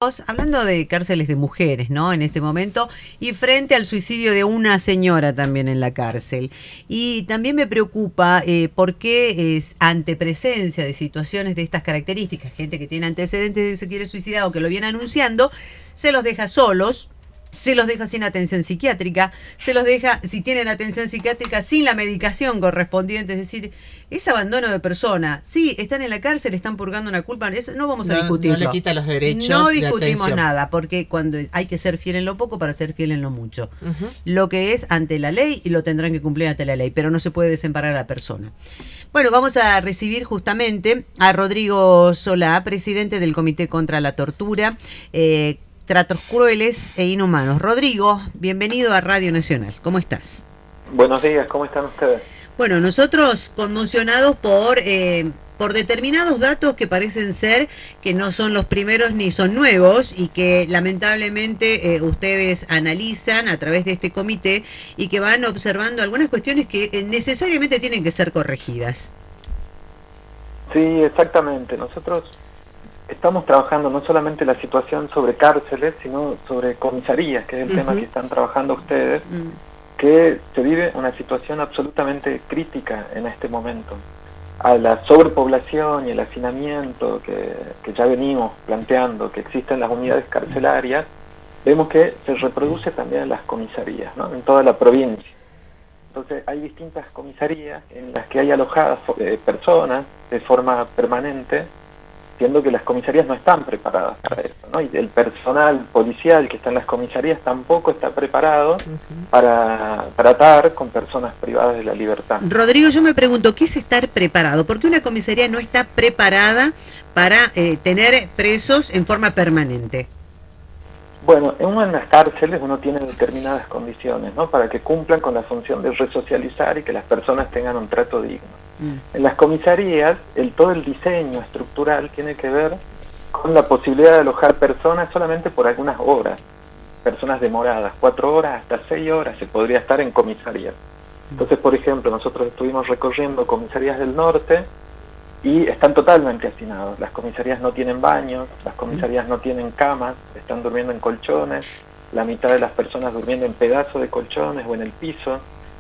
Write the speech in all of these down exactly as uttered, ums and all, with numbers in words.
Rodríguez, hablando de cárceles de mujeres, ¿no? En este momento, y frente al suicidio de una señora también en la cárcel. Y también me preocupa eh, por qué es ante presencia de situaciones de estas características, gente que tiene antecedentes de que se quiere suicidar o que lo viene anunciando, se los deja solos, se los deja sin atención psiquiátrica, se los deja, si tienen atención psiquiátrica, sin la medicación correspondiente. Es decir, es abandono de persona. Sí, están en la cárcel, están purgando una culpa, eso no vamos a no, discutirlo. No le quita los derechos. No de discutimos atención. nada, porque cuando hay que ser fiel en lo poco para ser fiel en lo mucho. Uh-huh. Lo que es ante la ley, y lo tendrán que cumplir ante la ley, pero no se puede desemparar a la persona. Bueno, vamos a recibir justamente a Rodrigo Solá, presidente del Comité contra la Tortura, eh, Tratos Crueles e Inhumanos. Rodrigo, bienvenido a Radio Nacional. ¿Cómo estás? Buenos días, ¿cómo están ustedes? Bueno, nosotros conmocionados por eh, por determinados datos que parecen ser que no son los primeros ni son nuevos y que lamentablemente eh, ustedes analizan a través de este comité y que van observando algunas cuestiones que eh, necesariamente tienen que ser corregidas. Sí, exactamente. Nosotros estamos trabajando no solamente la situación sobre cárceles, sino sobre comisarías, que es el uh-huh. tema que están trabajando ustedes, uh-huh. que se vive una situación absolutamente crítica en este momento. A la sobrepoblación y el hacinamiento que, que ya venimos planteando, que existen en las unidades carcelarias, vemos que se reproduce también en las comisarías, ¿no? En toda la provincia. Entonces hay distintas comisarías en las que hay alojadas eh, personas de forma permanente, siendo que las comisarías no están preparadas para eso, ¿no? Y el personal policial que está en las comisarías tampoco está preparado uh-huh. para tratar con personas privadas de la libertad. Rodrigo, yo me pregunto, ¿qué es estar preparado? ¿Por qué una comisaría no está preparada para eh, tener presos en forma permanente? Bueno, en las cárceles uno tiene determinadas condiciones, ¿no? Para que cumplan con la función de resocializar y que las personas tengan un trato digno. Mm. En las comisarías, el, todo el diseño estructural tiene que ver con la posibilidad de alojar personas solamente por algunas horas, personas demoradas, cuatro horas hasta seis horas se podría estar en comisarías. Entonces, por ejemplo, nosotros estuvimos recorriendo comisarías del norte y están totalmente hacinados. Las comisarías no tienen baños, las comisarías no tienen camas, están durmiendo en colchones, la mitad de las personas durmiendo en pedazos de colchones o en el piso,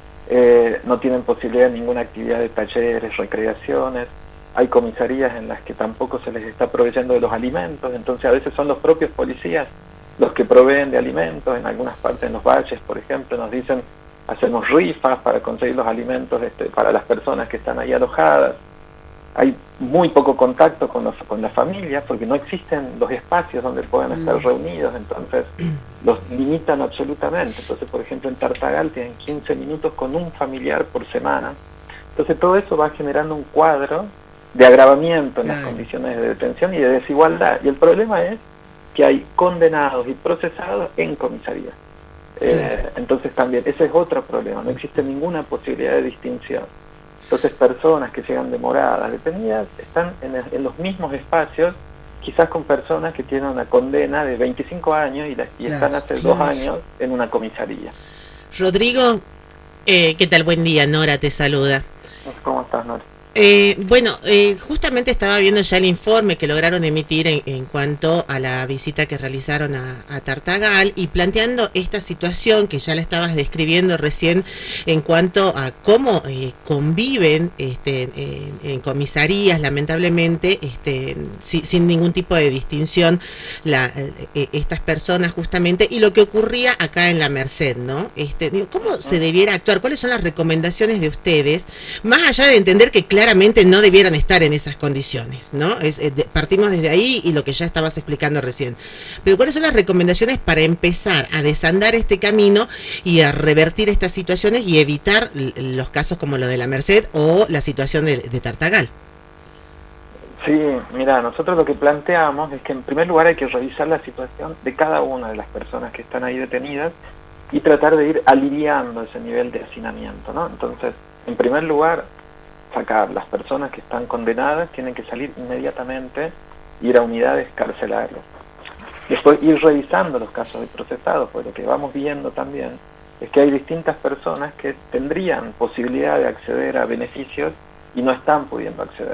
eh, no tienen posibilidad de ninguna actividad de talleres, recreaciones. Hay comisarías en las que tampoco se les está proveyendo de los alimentos, entonces a veces son los propios policías los que proveen de alimentos. En algunas partes, en los valles, por ejemplo, nos dicen hacemos rifas para conseguir los alimentos este, para las personas que están ahí alojadas. Hay muy poco contacto con, los, con las familias porque no existen los espacios donde puedan estar reunidos, entonces los limitan absolutamente. Entonces, por ejemplo, en Tartagal tienen quince minutos con un familiar por semana. Entonces todo eso va generando un cuadro de agravamiento en las condiciones de detención y de desigualdad. Y el problema es que hay condenados y procesados en comisaría. Eh, entonces también, ese es otro problema, no existe ninguna posibilidad de distinción. Entonces personas que llegan demoradas, detenidas, están en, el, en los mismos espacios, quizás con personas que tienen una condena de veinticinco años y, la, y claro, están hace claro. dos años en una comisaría. Rodrigo, eh, ¿qué tal? Buen día, Nora te saluda. ¿Cómo estás, Nora? Eh, bueno, eh, justamente estaba viendo ya el informe que lograron emitir en, en cuanto a la visita que realizaron a, a Tartagal y planteando esta situación que ya la estabas describiendo recién en cuanto a cómo eh, conviven este, en, en comisarías, lamentablemente, este, si, sin ningún tipo de distinción la, eh, estas personas justamente, y lo que ocurría acá en la Merced, ¿no? Este, digo, ¿cómo se debiera actuar? ¿Cuáles son las recomendaciones de ustedes? Más allá de entender que claramente no debieran estar en esas condiciones, ¿no? Es, eh, de, partimos desde ahí y lo que ya estabas explicando recién. Pero ¿cuáles son las recomendaciones para empezar a desandar este camino y a revertir estas situaciones y evitar los casos como lo de la Merced o la situación de, de Tartagal? Sí, mira, nosotros lo que planteamos es que en primer lugar hay que revisar la situación de cada una de las personas que están ahí detenidas y tratar de ir aliviando ese nivel de hacinamiento, ¿no? Entonces, en primer lugar, sacar las personas que están condenadas, tienen que salir inmediatamente, ir a unidades carcelarias. Después ir revisando los casos de procesados, porque lo que vamos viendo también es que hay distintas personas que tendrían posibilidad de acceder a beneficios y no están pudiendo acceder.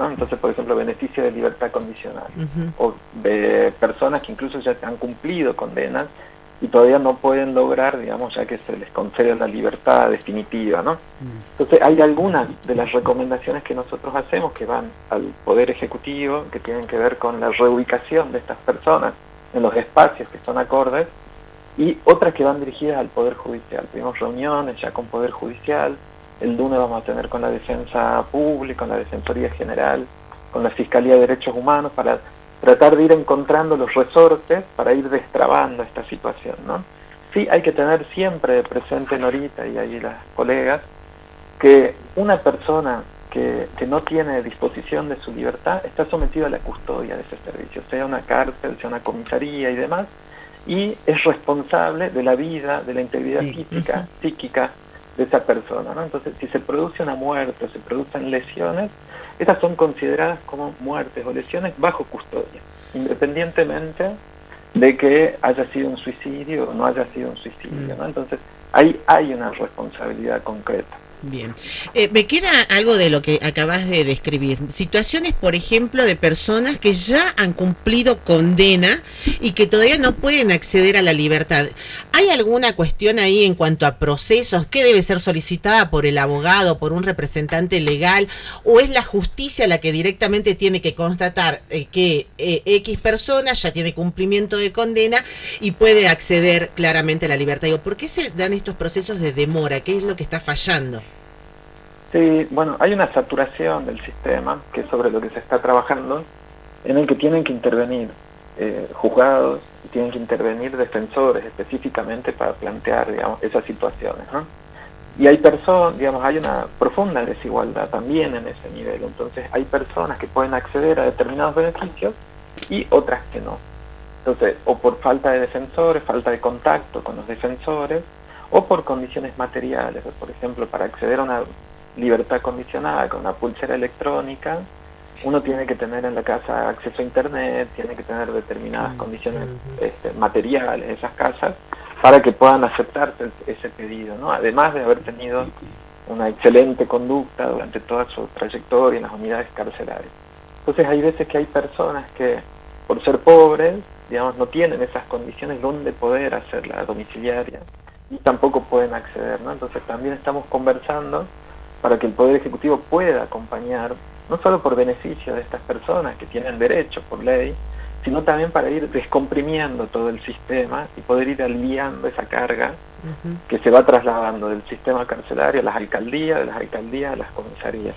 ¿no? Entonces, por ejemplo, beneficio de libertad condicional, Uh-huh. o de personas que incluso ya han cumplido condenas y todavía no pueden lograr, digamos, ya que se les concede la libertad definitiva, ¿no? Entonces, hay algunas de las recomendaciones que nosotros hacemos que van al Poder Ejecutivo, que tienen que ver con la reubicación de estas personas en los espacios que son acordes, y otras que van dirigidas al Poder Judicial. Tuvimos reuniones ya con Poder Judicial, el lunes vamos a tener con la Defensa Pública, con la Defensoría General, con la Fiscalía de Derechos Humanos, para tratar de ir encontrando los resortes para ir destrabando esta situación, ¿no? Sí, hay que tener siempre presente, Norita, y ahí las colegas, que una persona que, que no tiene disposición de su libertad está sometida a la custodia de ese servicio, sea una cárcel, sea una comisaría y demás, y es responsable de la vida, de la integridad Sí. física, psíquica de esa persona, ¿no? Entonces, si se produce una muerte o se producen lesiones, estas son consideradas como muertes o lesiones bajo custodia, independientemente de que haya sido un suicidio o no haya sido un suicidio, ¿no? Entonces, ahí hay una responsabilidad concreta. Bien. Eh, me queda algo de lo que acabas de describir. Situaciones, por ejemplo, de personas que ya han cumplido condena y que todavía no pueden acceder a la libertad. ¿Hay alguna cuestión ahí en cuanto a procesos? ¿Qué debe ser solicitada por el abogado, por un representante legal? ¿O es la justicia la que directamente tiene que constatar eh, que eh, X persona ya tiene cumplimiento de condena y puede acceder claramente a la libertad? Digo, ¿por qué se dan estos procesos de demora? ¿Qué es lo que está fallando? Sí, bueno, hay una saturación del sistema, que es sobre lo que se está trabajando, en el que tienen que intervenir eh, juzgados, y tienen que intervenir defensores específicamente para plantear, digamos, esas situaciones, ¿no? Y hay personas, digamos, hay una profunda desigualdad también en ese nivel, entonces hay personas que pueden acceder a determinados beneficios y otras que no. Entonces, o por falta de defensores, falta de contacto con los defensores, o por condiciones materiales, por ejemplo, para acceder a una libertad condicionada con una pulsera electrónica, uno tiene que tener en la casa acceso a internet, tiene que tener determinadas condiciones este, materiales de esas casas para que puedan aceptarse ese pedido, ¿no? Además de haber tenido una excelente conducta durante toda su trayectoria en las unidades carcelarias. Entonces hay veces que hay personas que, por ser pobres, digamos, no tienen esas condiciones donde poder hacer la domiciliaria y tampoco pueden acceder, ¿no? Entonces también estamos conversando para que el Poder Ejecutivo pueda acompañar, no solo por beneficio de estas personas que tienen derecho por ley, sino también para ir descomprimiendo todo el sistema y poder ir aliviando esa carga uh-huh. que se va trasladando del sistema carcelario a las alcaldías, de las alcaldías a las comisarías.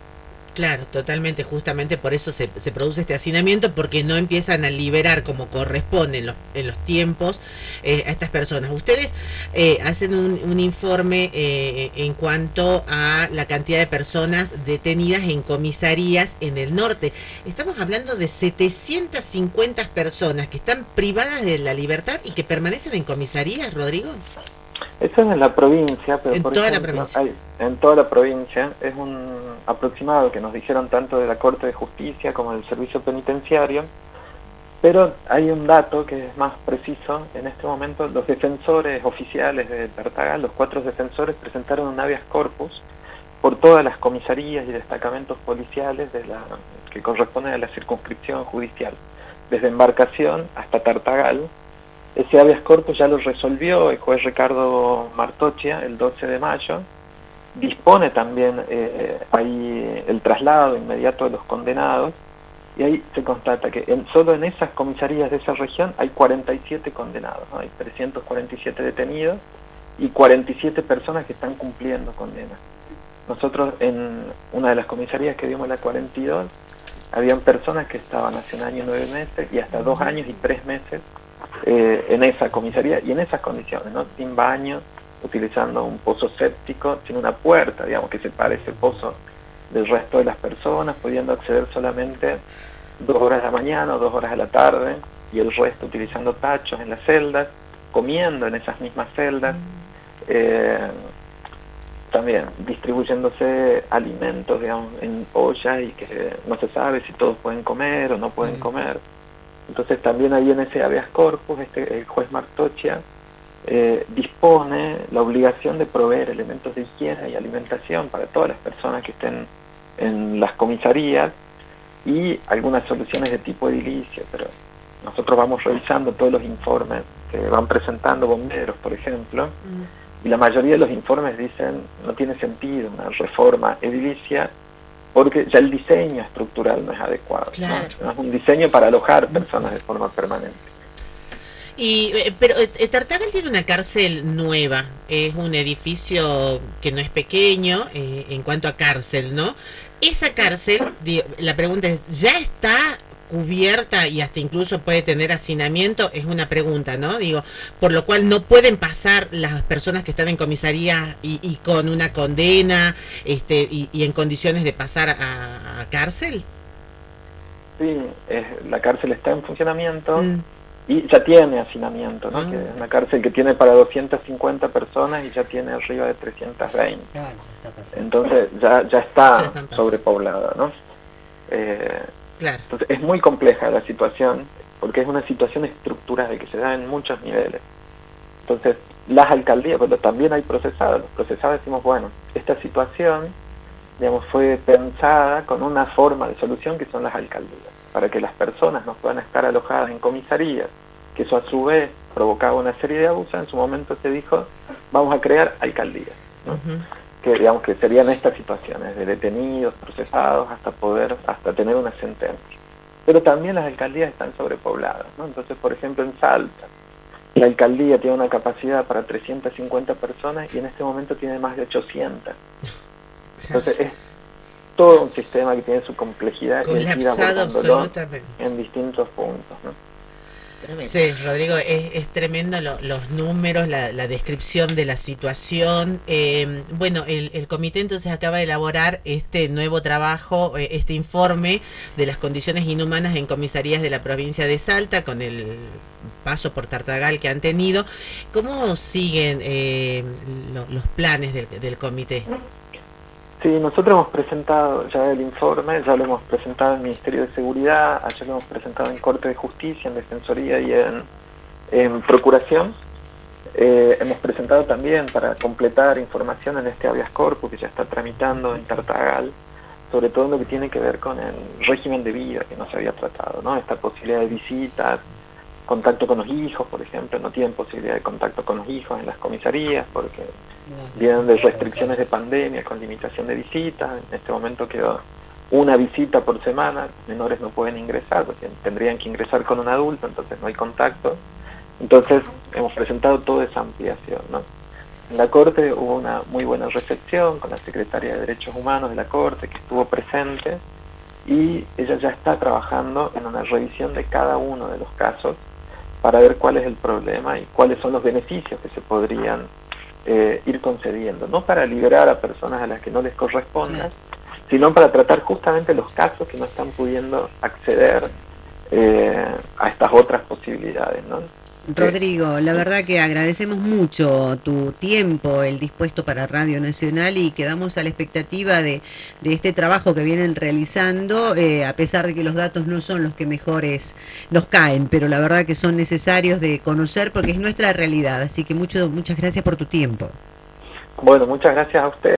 Claro, totalmente, justamente por eso se, se produce este hacinamiento, porque no empiezan a liberar como corresponde en los, en los tiempos eh, a estas personas. Ustedes eh, hacen un, un informe eh, en cuanto a la cantidad de personas detenidas en comisarías en el norte. Estamos hablando de setecientas cincuenta personas que están privadas de la libertad y que permanecen en comisarías, Rodrigo. Eso es en la provincia, pero en por toda ejemplo, la provincia. Hay, en toda la provincia es un aproximado que nos dijeron tanto de la Corte de Justicia como del Servicio Penitenciario, pero hay un dato que es más preciso. En este momento los defensores oficiales de Tartagal, los cuatro defensores, presentaron un habeas corpus por todas las comisarías y destacamentos policiales de la que corresponden a la circunscripción judicial, desde Embarcación hasta Tartagal. Ese habeas corpus ya lo resolvió el juez Ricardo Martocchia el doce de mayo, dispone también eh, ahí el traslado inmediato de los condenados, y ahí se constata que en, solo en esas comisarías de esa región hay cuarenta y siete condenados, ¿no? Hay trescientos cuarenta y siete detenidos y cuarenta y siete personas que están cumpliendo condena. Nosotros en una de las comisarías que vimos, la cuarenta y dos, habían personas que estaban hace un año y nueve meses y hasta dos años y tres meses Eh, en esa comisaría y en esas condiciones, ¿no? Sin baño, utilizando un pozo séptico, sin una puerta, digamos, que separe ese pozo del resto de las personas, pudiendo acceder solamente dos horas de la mañana o dos horas de la tarde, y el resto utilizando tachos en las celdas, comiendo en esas mismas celdas, eh, también distribuyéndose alimentos, digamos, en ollas, y que no se sabe si todos pueden comer o no pueden comer. Entonces también ahí en ese habeas corpus este, el juez Martocchia eh, dispone la obligación de proveer elementos de higiene y alimentación para todas las personas que estén en las comisarías, y algunas soluciones de tipo edilicio, pero nosotros vamos revisando todos los informes que van presentando bomberos, por ejemplo, mm. y la mayoría de los informes dicen no tiene sentido una reforma edilicia porque ya el diseño estructural no es adecuado, claro. ¿no? Es un diseño para alojar personas de forma permanente. Y pero eh, Tartagal tiene una cárcel nueva, es un edificio que no es pequeño eh, en cuanto a cárcel, ¿no? Esa cárcel, la pregunta es, ¿ya está cubierta y hasta incluso puede tener hacinamiento? Es una pregunta, ¿no? Digo, por lo cual no pueden pasar las personas que están en comisaría y, y con una condena este y, y en condiciones de pasar a, a cárcel. Sí, es, la cárcel está en funcionamiento. Mm. Y ya tiene hacinamiento, ¿no? Ah. Que es una cárcel que tiene para doscientas cincuenta personas y ya tiene arriba de trescientas veinte. Claro, está entonces ya, ya está ya sobrepoblada, ¿no? Eh, claro. Entonces es muy compleja la situación, porque es una situación estructural que se da en muchos niveles. Entonces las alcaldías, pero también hay procesados, los procesados decimos, bueno, esta situación, digamos, fue pensada con una forma de solución que son las alcaldías, para que las personas no puedan estar alojadas en comisarías, que eso a su vez provocaba una serie de abusos. En su momento se dijo, vamos a crear alcaldías, ¿no? Uh-huh. Que digamos que serían estas situaciones, de detenidos, procesados, hasta poder, hasta tener una sentencia. Pero también las alcaldías están sobrepobladas, ¿no? Entonces, por ejemplo, en Salta, la alcaldía tiene una capacidad para trescientas cincuenta personas y en este momento tiene más de ochocientas. Entonces, es todo un sistema que tiene su complejidad colapsado absolutamente en distintos puntos, ¿no? Tremendo. Sí, Rodrigo, es, es tremendo lo, los números, la, la descripción de la situación. Eh, bueno, el, el comité entonces acaba de elaborar este nuevo trabajo, eh, este informe de las condiciones inhumanas en comisarías de la provincia de Salta, con el paso por Tartagal que han tenido. ¿Cómo siguen eh, lo, los planes del, del comité? Sí, nosotros hemos presentado ya el informe, ya lo hemos presentado en el Ministerio de Seguridad, ayer lo hemos presentado en Corte de Justicia, en Defensoría y en, en Procuración. Eh, hemos presentado también para completar información en este habeas corpus que ya está tramitando en Tartagal, sobre todo en lo que tiene que ver con el régimen de vida que no se había tratado, ¿no? Esta posibilidad de visitas, contacto con los hijos, por ejemplo, no tienen posibilidad de contacto con los hijos en las comisarías porque vienen de restricciones de pandemia con limitación de visitas. En este momento quedó una visita por semana, menores no pueden ingresar porque tendrían que ingresar con un adulto, entonces no hay contacto. Entonces hemos presentado toda esa ampliación, ¿no? En la Corte hubo una muy buena recepción con la Secretaria de Derechos Humanos de la Corte, que estuvo presente, y ella ya está trabajando en una revisión de cada uno de los casos para ver cuál es el problema y cuáles son los beneficios que se podrían eh, ir concediendo, no para liberar a personas a las que no les corresponda, sino para tratar justamente los casos que no están pudiendo acceder eh, a estas otras posibilidades, ¿no? Rodrigo, la verdad que agradecemos mucho tu tiempo, el dispuesto para Radio Nacional, y quedamos a la expectativa de, de este trabajo que vienen realizando, eh, a pesar de que los datos no son los que mejores nos caen, pero la verdad que son necesarios de conocer porque es nuestra realidad, así que mucho, muchas gracias por tu tiempo. Bueno, muchas gracias a usted.